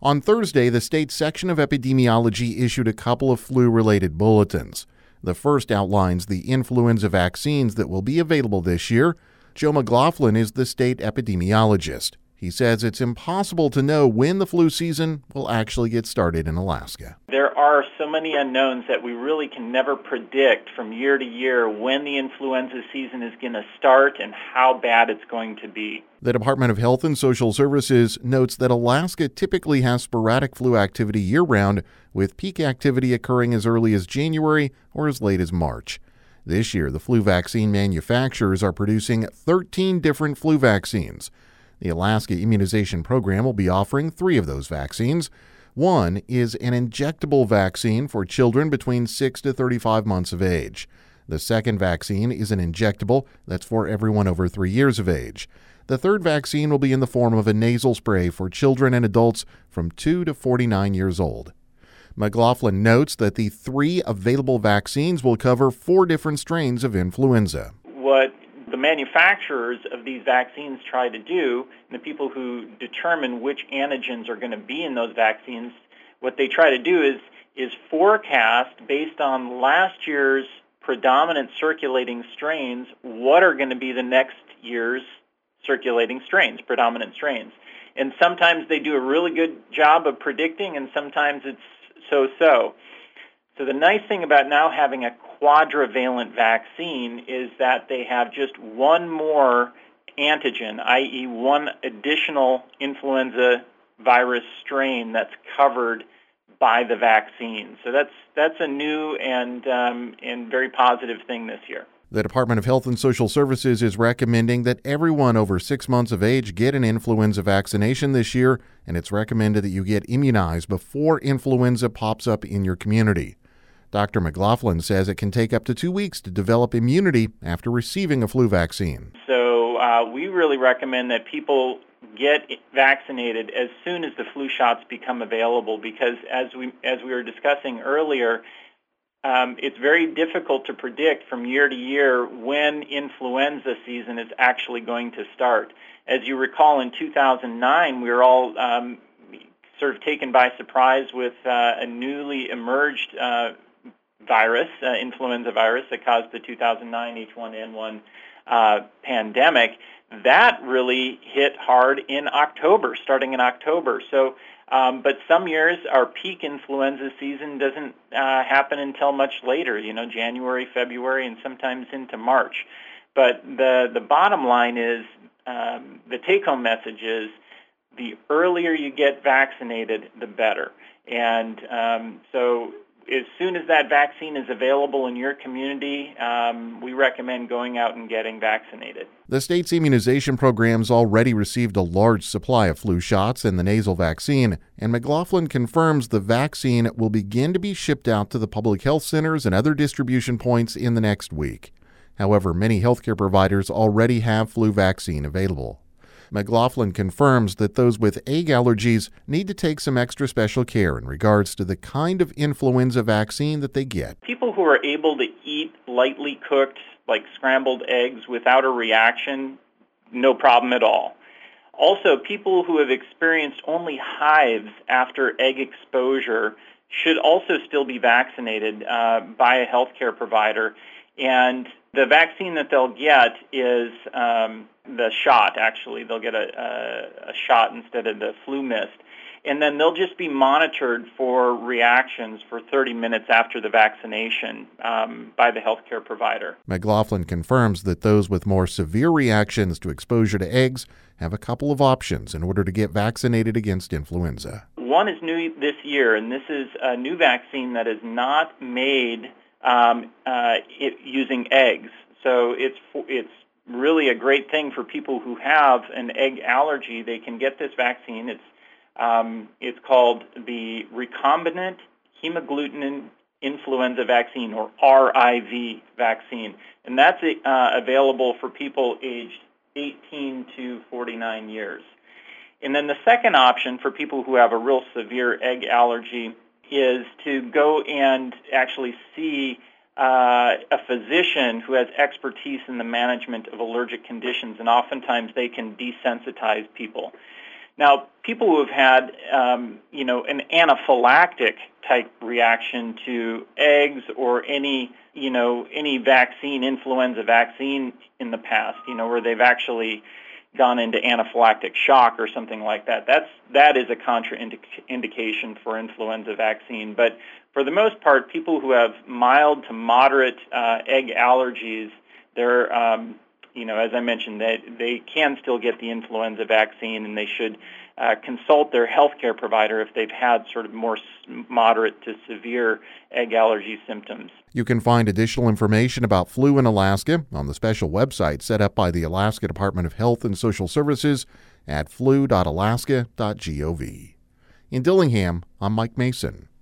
On Thursday, the state section of epidemiology issued a couple of flu-related bulletins. The first outlines the influenza vaccines that will be available this year. Joe McLaughlin is the state epidemiologist. He says it's impossible to know when the flu season will actually get started in Alaska. There are so many unknowns that we really can never predict from year to year when the influenza season is going to start and how bad it's going to be. The Department of Health and Social Services notes that Alaska typically has sporadic flu activity year-round, with peak activity occurring as early as January or as late as March. This year, the flu vaccine manufacturers are producing 13 different flu vaccines. The Alaska Immunization Program will be offering 3 of those vaccines. One is an injectable vaccine for children between 6 to 35 months of age. The second vaccine is an injectable that's for everyone over 3 years of age. The third vaccine will be in the form of a nasal spray for children and adults from 2 to 49 years old. McLaughlin notes that the 3 available vaccines will cover 4 different strains of influenza. What the manufacturers of these vaccines try to do, and the people who determine which antigens are going to be in those vaccines, what they try to do is forecast based on last year's predominant circulating strains, what are going to be the next year's circulating strains, predominant strains. And sometimes they do a really good job of predicting, and sometimes it's so-so. So the nice thing about now having a quadrivalent vaccine is that they have just one more antigen, i.e. one additional influenza virus strain that's covered by the vaccine. So that's a new and very positive thing this year. The Department of Health and Social Services is recommending that everyone over 6 months of age get an influenza vaccination this year, and it's recommended that you get immunized before influenza pops up in your community. Dr. McLaughlin says it can take up to 2 weeks to develop immunity after receiving a flu vaccine. So we really recommend that people get vaccinated as soon as the flu shots become available, because as we were discussing earlier, it's very difficult to predict from year to year when influenza season is actually going to start. As you recall, in 2009, we were all sort of taken by surprise with a newly emerged virus, influenza virus that caused the 2009 H1N1 pandemic. That really hit hard in October, starting in October. So, but some years our peak influenza season doesn't happen until much later, January, February, and sometimes into March. But the bottom line is, the take-home message is, the earlier you get vaccinated, the better. And so as soon as that vaccine is available in your community, we recommend going out and getting vaccinated. The state's immunization program's already received a large supply of flu shots and the nasal vaccine, and McLaughlin confirms the vaccine will begin to be shipped out to the public health centers and other distribution points in the next week. However, many healthcare providers already have flu vaccine available. McLaughlin confirms that those with egg allergies need to take some extra special care in regards to the kind of influenza vaccine that they get. People who are able to eat lightly cooked, like scrambled eggs without a reaction, no problem at all. Also, people who have experienced only hives after egg exposure should also still be vaccinated by a healthcare provider. And the vaccine that they'll get is the shot, actually. They'll get a shot instead of the flu mist. And then they'll just be monitored for reactions for 30 minutes after the vaccination by the healthcare provider. McLaughlin confirms that those with more severe reactions to exposure to eggs have a couple of options in order to get vaccinated against influenza. One is new this year, and this is a new vaccine that is not made using eggs. So it's really a great thing for people who have an egg allergy. They can get this vaccine. It's called the recombinant hemagglutinin influenza vaccine, or RIV vaccine, and that's available for people aged 18 to 49 years. And then the second option for people who have a real severe egg allergy is to go and actually see a physician who has expertise in the management of allergic conditions, and oftentimes they can desensitize people Now, people who have had, an anaphylactic type reaction to eggs or any vaccine, influenza vaccine in the past, where they've actually gone into anaphylactic shock or something like that. That is a contraindication for influenza vaccine. But for the most part, people who have mild to moderate egg allergies, they're as I mentioned, they can still get the influenza vaccine, and they should consult their healthcare provider if they've had sort of more moderate to severe egg allergy symptoms. You can find additional information about flu in Alaska on the special website set up by the Alaska Department of Health and Social Services at flu.alaska.gov. In Dillingham, I'm Mike Mason.